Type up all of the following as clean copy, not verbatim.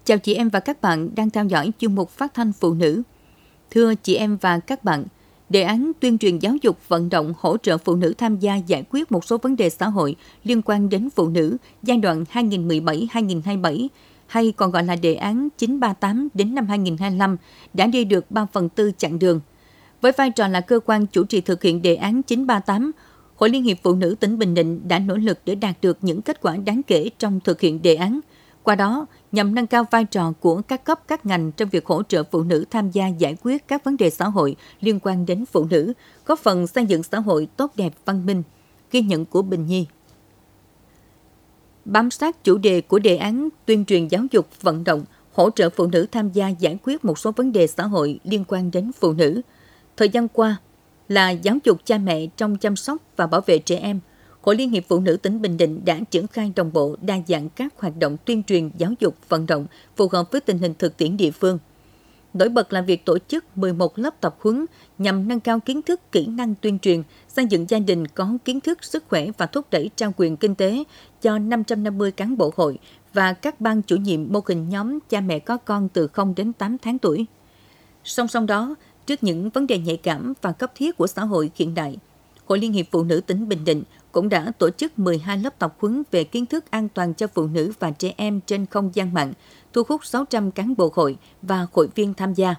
Chào chị em và các bạn đang theo dõi chuyên mục phát thanh phụ nữ. Thưa chị em và các bạn, đề án tuyên truyền giáo dục vận động hỗ trợ phụ nữ tham gia giải quyết một số vấn đề xã hội liên quan đến phụ nữ giai đoạn 2017-2027 hay còn gọi là đề án 938 đến năm 2025 đã đi được 3/4 chặng đường. Với vai trò là cơ quan chủ trì thực hiện đề án 938, Hội Liên hiệp Phụ nữ tỉnh Bình Định đã nỗ lực để đạt được những kết quả đáng kể trong thực hiện đề án. Qua đó, nhằm nâng cao vai trò của các cấp các ngành trong việc hỗ trợ phụ nữ tham gia giải quyết các vấn đề xã hội liên quan đến phụ nữ, góp phần xây dựng xã hội tốt đẹp văn minh. Ghi nhận của Bình Nhi. Bám sát chủ đề của đề án tuyên truyền giáo dục vận động hỗ trợ phụ nữ tham gia giải quyết một số vấn đề xã hội liên quan đến phụ nữ. Thời gian qua là giáo dục cha mẹ trong chăm sóc và bảo vệ trẻ em, Hội Liên hiệp Phụ nữ tỉnh Bình Định đã triển khai đồng bộ đa dạng các hoạt động tuyên truyền giáo dục vận động phù hợp với tình hình thực tiễn địa phương. Nổi bật là việc tổ chức 11 lớp tập huấn nhằm nâng cao kiến thức, kỹ năng tuyên truyền, xây dựng gia đình có kiến thức, sức khỏe và thúc đẩy trao quyền kinh tế cho 550 cán bộ hội và các ban chủ nhiệm mô hình nhóm cha mẹ có con từ 0 đến 8 tháng tuổi. Song song đó, trước những vấn đề nhạy cảm và cấp thiết của xã hội hiện đại, Hội Liên hiệp Phụ nữ tỉnh Bình Định cũng đã tổ chức 12 lớp tập huấn về kiến thức an toàn cho phụ nữ và trẻ em trên không gian mạng, thu hút 600 cán bộ hội và hội viên tham gia.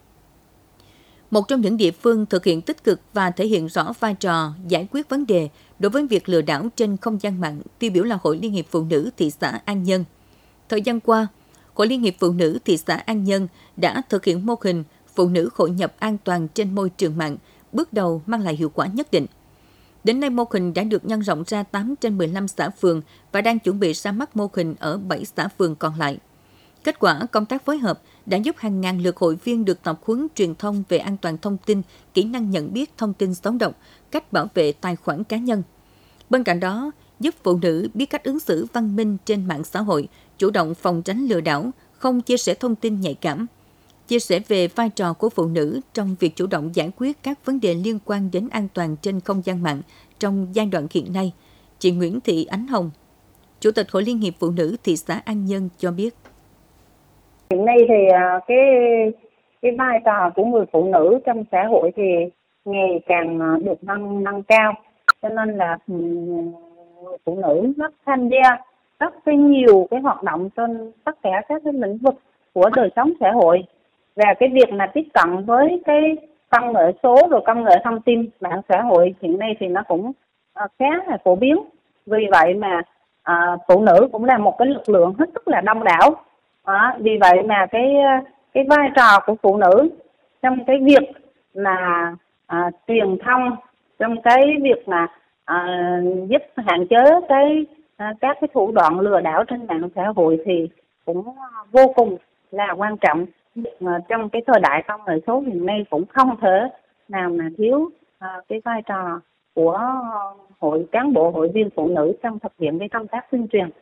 Một trong những địa phương thực hiện tích cực và thể hiện rõ vai trò giải quyết vấn đề đối với việc lừa đảo trên không gian mạng tiêu biểu là Hội Liên hiệp Phụ nữ thị xã An Nhơn. Thời gian qua, Hội Liên hiệp Phụ nữ thị xã An Nhơn đã thực hiện mô hình phụ nữ hội nhập an toàn trên môi trường mạng, bước đầu mang lại hiệu quả nhất định. Đến nay, mô hình đã được nhân rộng ra 8 trên 15 xã phường và đang chuẩn bị ra mắt mô hình ở 7 xã phường còn lại. Kết quả công tác phối hợp đã giúp hàng ngàn lượt hội viên được tập huấn truyền thông về an toàn thông tin, kỹ năng nhận biết thông tin xấu độc, cách bảo vệ tài khoản cá nhân. Bên cạnh đó, giúp phụ nữ biết cách ứng xử văn minh trên mạng xã hội, chủ động phòng tránh lừa đảo, không chia sẻ thông tin nhạy cảm. Chia sẻ về vai trò của phụ nữ trong việc chủ động giải quyết các vấn đề liên quan đến an toàn trên không gian mạng trong giai đoạn hiện nay, chị Nguyễn Thị Ánh Hồng, Chủ tịch Hội Liên hiệp Phụ nữ thị xã An Nhơn cho biết. Hiện nay thì cái vai trò của người phụ nữ trong xã hội thì ngày càng được nâng cao, cho nên là người phụ nữ rất tham gia rất nhiều cái hoạt động trên tất cả các cái lĩnh vực của đời sống xã hội. Và cái việc mà tiếp cận với cái công nghệ số rồi công nghệ thông tin mạng xã hội hiện nay thì nó cũng khá là phổ biến. Vì vậy mà phụ nữ cũng là một cái lực lượng hết sức là đông đảo. Vì vậy mà cái vai trò của phụ nữ trong cái việc là truyền thông, trong cái việc mà giúp hạn chế các cái thủ đoạn lừa đảo trên mạng xã hội thì cũng vô cùng là quan trọng. Trong cái thời đại công nghệ số hiện nay cũng không thể nào mà thiếu cái vai trò của cán bộ hội viên phụ nữ trong thực hiện cái công tác tuyên truyền.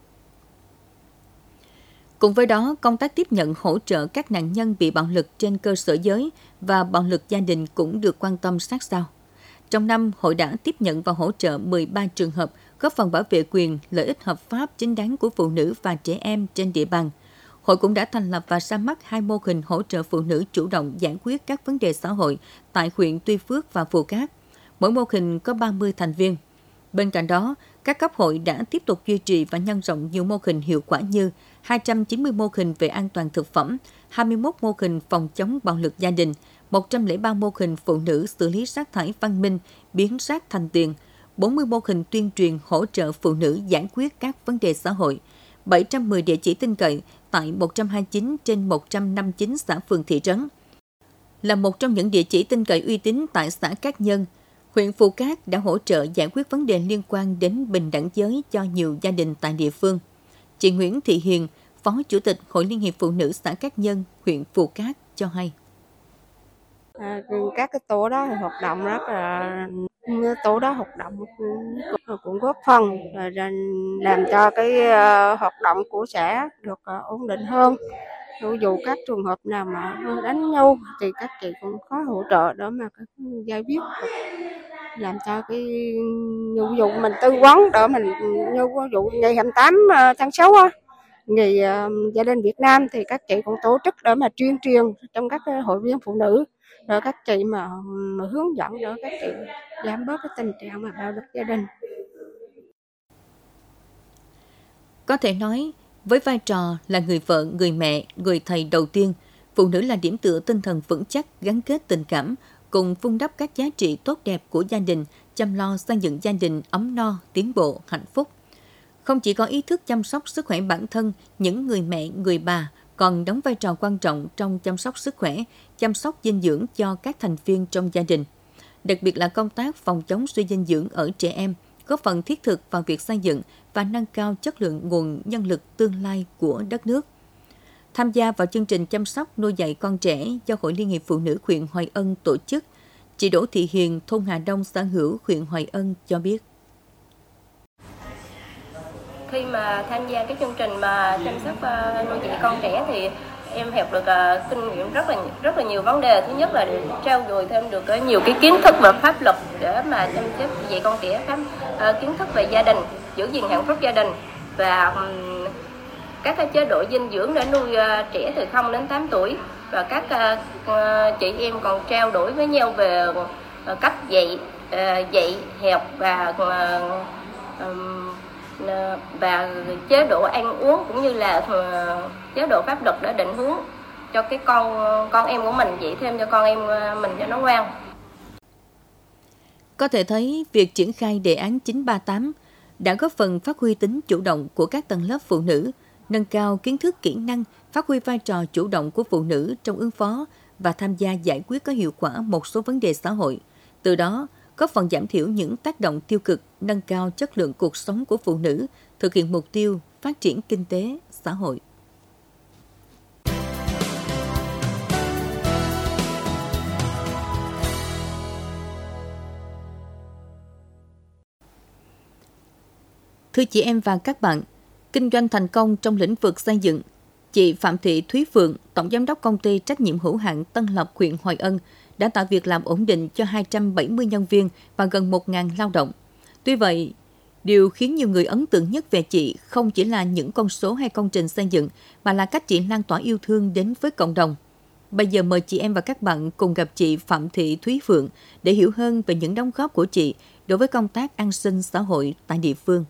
Cùng với đó, công tác tiếp nhận hỗ trợ các nạn nhân bị bạo lực trên cơ sở giới và bạo lực gia đình cũng được quan tâm sát sao. Trong năm, hội đã tiếp nhận và hỗ trợ 13 trường hợp, góp phần bảo vệ quyền, lợi ích hợp pháp chính đáng của phụ nữ và trẻ em trên địa bàn. Hội cũng đã thành lập và ra mắt 2 mô hình hỗ trợ phụ nữ chủ động giải quyết các vấn đề xã hội tại huyện Tuy Phước và Phù Cát. Mỗi mô hình có 30 thành viên. Bên cạnh đó, các cấp hội đã tiếp tục duy trì và nhân rộng nhiều mô hình hiệu quả như 290 mô hình về an toàn thực phẩm, 21 mô hình phòng chống bạo lực gia đình, 103 mô hình phụ nữ xử lý rác thải văn minh, biến rác thành tiền, 40 mô hình tuyên truyền hỗ trợ phụ nữ giải quyết các vấn đề xã hội, 710 địa chỉ tin cậy tại 129 trên 159 xã phường thị trấn. Là một trong những địa chỉ tin cậy uy tín tại xã Cát Nhân, huyện Phù Cát đã hỗ trợ giải quyết vấn đề liên quan đến bình đẳng giới cho nhiều gia đình tại địa phương. Chị Nguyễn Thị Hiền, Phó Chủ tịch Hội Liên hiệp Phụ nữ xã Cát Nhân, huyện Phù Cát cho hay. Các cái tổ đó hoạt động rất là tổ đó hoạt động cũng góp phần làm cho cái hoạt động của xã được ổn định hơn. Dù các trường hợp nào mà đánh nhau thì các chị cũng có hỗ trợ để mà giải quyết, làm cho cái vụ mình tư vấn để mình như vụ ngày 28 tháng 6 á, Ngày gia đình Việt Nam thì các chị cũng tổ chức để mà tuyên truyền trong các hội viên phụ nữ, rồi các chị mà hướng dẫn để các chị giảm bớt cái tình trạng mà bạo lực gia đình. Có thể nói, với vai trò là người vợ, người mẹ, người thầy đầu tiên, phụ nữ là điểm tựa tinh thần vững chắc, gắn kết tình cảm, cùng vun đắp các giá trị tốt đẹp của gia đình, chăm lo xây dựng gia đình ấm no, tiến bộ, hạnh phúc. Không chỉ có ý thức chăm sóc sức khỏe bản thân, những người mẹ, người bà còn đóng vai trò quan trọng trong chăm sóc sức khỏe, chăm sóc dinh dưỡng cho các thành viên trong gia đình. Đặc biệt là công tác phòng chống suy dinh dưỡng ở trẻ em, góp phần thiết thực vào việc xây dựng và nâng cao chất lượng nguồn nhân lực tương lai của đất nước. Tham gia vào chương trình chăm sóc nuôi dạy con trẻ do Hội Liên hiệp Phụ nữ huyện Hoài Ân tổ chức, chị Đỗ Thị Hiền, thôn Hà Đông, xã Hữu, huyện Hoài Ân cho biết. Khi mà tham gia cái chương trình mà chăm sóc nuôi dạy con trẻ thì em học được kinh nghiệm rất là nhiều vấn đề. Thứ nhất là để trao dồi thêm được nhiều cái kiến thức về pháp luật để mà chăm sóc dạy con trẻ, kiến thức về gia đình, giữ gìn hạnh phúc gia đình và các cái chế độ dinh dưỡng để nuôi trẻ từ 0 đến 8 tuổi. Và các chị em còn trao đổi với nhau về cách dạy học và chế độ ăn uống cũng như là chế độ pháp luật để định hướng cho cái con em của mình, dạy thêm cho con em mình cho nó ngoan. Có thể thấy việc triển khai đề án 938 đã góp phần phát huy tính chủ động của các tầng lớp phụ nữ, nâng cao kiến thức kỹ năng, phát huy vai trò chủ động của phụ nữ trong ứng phó và tham gia giải quyết có hiệu quả một số vấn đề xã hội. Từ đó, góp phần giảm thiểu những tác động tiêu cực, nâng cao chất lượng cuộc sống của phụ nữ, thực hiện mục tiêu phát triển kinh tế, xã hội. Thưa chị em và các bạn, kinh doanh thành công trong lĩnh vực xây dựng, chị Phạm Thị Thúy Phượng, Tổng Giám đốc Công ty Trách nhiệm hữu hạn Tân Lập, huyện Hoài Ân, đã tạo việc làm ổn định cho 270 nhân viên và gần 1.000 lao động. Tuy vậy, điều khiến nhiều người ấn tượng nhất về chị không chỉ là những con số hay công trình xây dựng, mà là cách chị lan tỏa yêu thương đến với cộng đồng. Bây giờ mời chị em và các bạn cùng gặp chị Phạm Thị Thúy Phượng để hiểu hơn về những đóng góp của chị đối với công tác an sinh xã hội tại địa phương.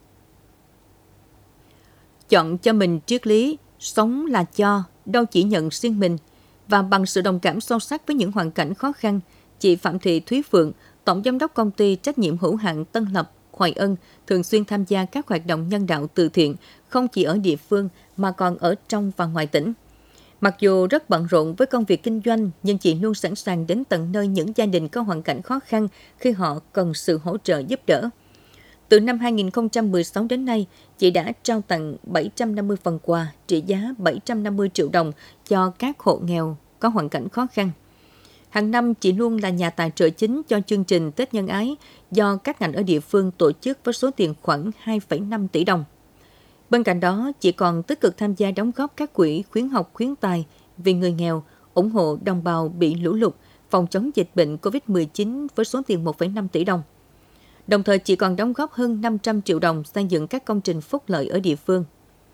Chọn cho mình triết lý, sống là cho, đâu chỉ nhận riêng mình, và bằng sự đồng cảm sâu sắc với những hoàn cảnh khó khăn, chị Phạm Thị Thúy Phượng, Tổng Giám đốc Công ty Trách nhiệm hữu hạn Tân Lập, Hoài Ân, thường xuyên tham gia các hoạt động nhân đạo từ thiện, không chỉ ở địa phương mà còn ở trong và ngoài tỉnh. Mặc dù rất bận rộn với công việc kinh doanh, nhưng chị luôn sẵn sàng đến tận nơi những gia đình có hoàn cảnh khó khăn khi họ cần sự hỗ trợ giúp đỡ. Từ năm 2016 đến nay, chị đã trao tặng 750 phần quà trị giá 750 triệu đồng cho các hộ nghèo có hoàn cảnh khó khăn. Hàng năm, chị luôn là nhà tài trợ chính cho chương trình Tết Nhân Ái do các ngành ở địa phương tổ chức với số tiền khoảng 2,5 tỷ đồng. Bên cạnh đó, chị còn tích cực tham gia đóng góp các quỹ khuyến học khuyến tài vì người nghèo, ủng hộ đồng bào bị lũ lụt, phòng chống dịch bệnh COVID-19 với số tiền 1,5 tỷ đồng. Đồng thời, chị còn đóng góp hơn 500 triệu đồng xây dựng các công trình phúc lợi ở địa phương.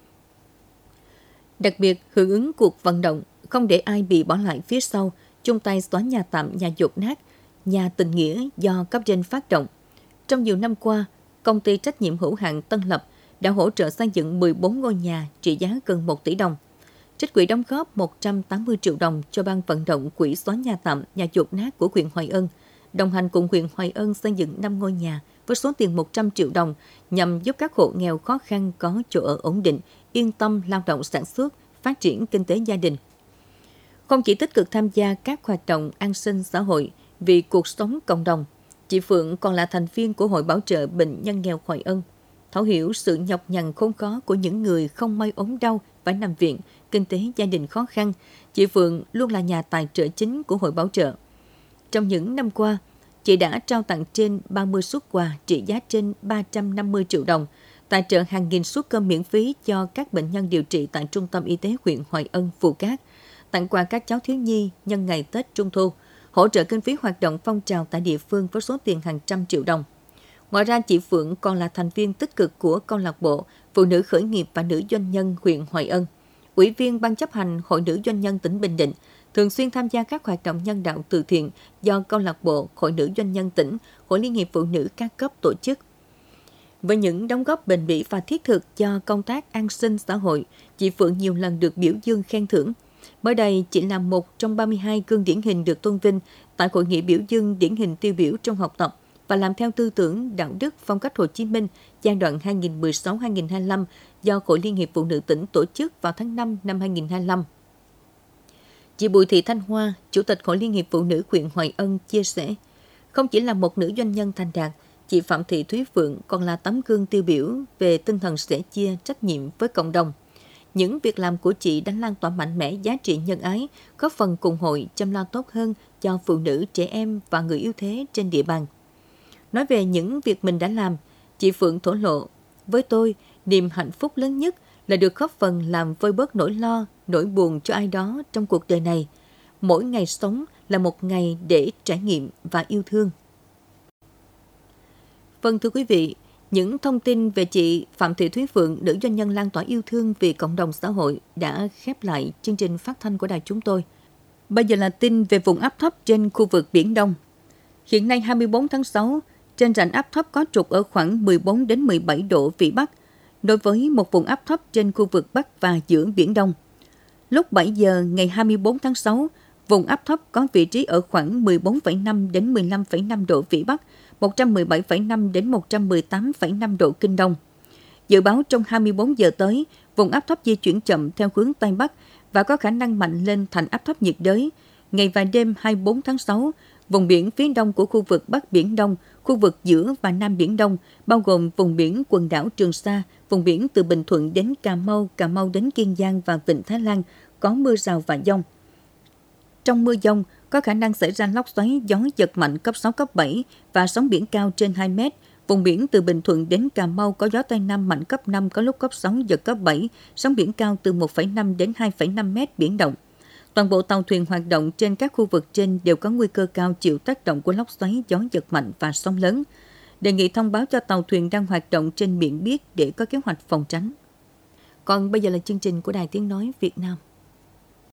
Đặc biệt, hưởng ứng cuộc vận động không để ai bị bỏ lại phía sau, chung tay xóa nhà tạm, nhà dột nát, nhà tình nghĩa do cấp trên phát động. Trong nhiều năm qua, Công ty Trách nhiệm hữu hạn Tân Lập đã hỗ trợ xây dựng 14 ngôi nhà trị giá gần 1 tỷ đồng. Trích quỹ đóng góp 180 triệu đồng cho ban vận động quỹ xóa nhà tạm, nhà dột nát của huyện Hoài Ân, đồng hành cùng huyện Hoài Ân xây dựng 5 ngôi nhà với số tiền 100 triệu đồng nhằm giúp các hộ nghèo khó khăn có chỗ ở ổn định, yên tâm lao động sản xuất, phát triển kinh tế gia đình. Không chỉ tích cực tham gia các hoạt động an sinh xã hội vì cuộc sống cộng đồng, chị Phượng còn là thành viên của Hội Bảo trợ Bệnh nhân nghèo Hoài Ân. Thấu hiểu sự nhọc nhằn khốn khó của những người không may ốm đau phải nằm viện, kinh tế gia đình khó khăn, chị Phượng luôn là nhà tài trợ chính của Hội Bảo trợ. Trong những năm qua, chị đã trao tặng trên 30 suất quà trị giá trên 350 triệu đồng, tài trợ hàng nghìn suất cơm miễn phí cho các bệnh nhân điều trị tại Trung tâm Y tế huyện Hoài Ân, Phù Cát, tặng quà các cháu thiếu nhi nhân ngày Tết Trung thu, hỗ trợ kinh phí hoạt động phong trào tại địa phương với số tiền hàng trăm triệu đồng. Ngoài ra, chị Phượng còn là thành viên tích cực của câu lạc bộ Phụ nữ khởi nghiệp và nữ doanh nhân huyện Hoài Ân, Ủy viên Ban chấp hành Hội nữ doanh nhân tỉnh Bình Định, thường xuyên tham gia các hoạt động nhân đạo từ thiện do câu lạc bộ Hội nữ doanh nhân tỉnh, Hội Liên hiệp Phụ nữ các cấp tổ chức. Với những đóng góp bền bỉ và thiết thực cho công tác an sinh xã hội, chị Phượng nhiều lần được biểu dương khen thưởng. Mới đây, chị là một trong 32 gương điển hình được tôn vinh tại Hội nghị biểu dương điển hình tiêu biểu trong học tập và làm theo tư tưởng đạo đức phong cách Hồ Chí Minh giai đoạn 2016-2025 do Hội Liên hiệp Phụ nữ tỉnh tổ chức vào tháng 5 năm 2025. Chị Bùi Thị Thanh Hoa, Chủ tịch Hội Liên hiệp Phụ nữ huyện Hoài Ân chia sẻ, không chỉ là một nữ doanh nhân thành đạt, chị Phạm Thị Thúy Phượng còn là tấm gương tiêu biểu về tinh thần sẻ chia trách nhiệm với cộng đồng. Những việc làm của chị đã lan tỏa mạnh mẽ giá trị nhân ái, góp phần cùng hội chăm lo tốt hơn cho phụ nữ, trẻ em và người yếu thế trên địa bàn. Nói về những việc mình đã làm, chị Phượng thổ lộ, với tôi, niềm hạnh phúc lớn nhất là được góp phần làm vơi bớt nỗi lo, nỗi buồn cho ai đó trong cuộc đời này. Mỗi ngày sống là một ngày để trải nghiệm và yêu thương. Vâng, thưa quý vị, những thông tin về chị Phạm Thị Thúy Phượng, nữ doanh nhân lan tỏa yêu thương vì cộng đồng xã hội đã khép lại chương trình phát thanh của đài chúng tôi. Bây giờ là tin về vùng áp thấp trên khu vực Biển Đông. Hiện nay 24 tháng 6, trên rãnh áp thấp có trục ở khoảng 14 đến 17 độ Vĩ Bắc, đối với một vùng áp thấp trên khu vực Bắc và giữa Biển Đông. Lúc 7 giờ ngày 24 tháng 6, vùng áp thấp có vị trí ở khoảng 14,5 đến 15,5 độ Vĩ Bắc, 117,5 đến 118,5 độ Kinh Đông. Dự báo trong 24 giờ tới, vùng áp thấp di chuyển chậm theo hướng Tây Bắc và có khả năng mạnh lên thành áp thấp nhiệt đới. Ngày và đêm 24 tháng 6, vùng biển phía đông của khu vực Bắc Biển Đông, khu vực giữa và Nam Biển Đông, bao gồm vùng biển quần đảo Trường Sa, vùng biển từ Bình Thuận đến Cà Mau đến Kiên Giang và Vịnh Thái Lan, có mưa rào và dông. Trong mưa dông, có khả năng xảy ra lốc xoáy, gió giật mạnh cấp 6, cấp 7 và sóng biển cao trên 2 mét. Vùng biển từ Bình Thuận đến Cà Mau có gió Tây Nam mạnh cấp 5, có lúc cấp 6, giật cấp 7, sóng biển cao từ 1,5 đến 2,5 mét biển động. Toàn bộ tàu thuyền hoạt động trên các khu vực trên đều có nguy cơ cao chịu tác động của lốc xoáy, gió giật mạnh và sóng lớn. Đề nghị thông báo cho tàu thuyền đang hoạt động trên biển biết để có kế hoạch phòng tránh. Còn bây giờ là chương trình của Đài Tiếng Nói Việt Nam.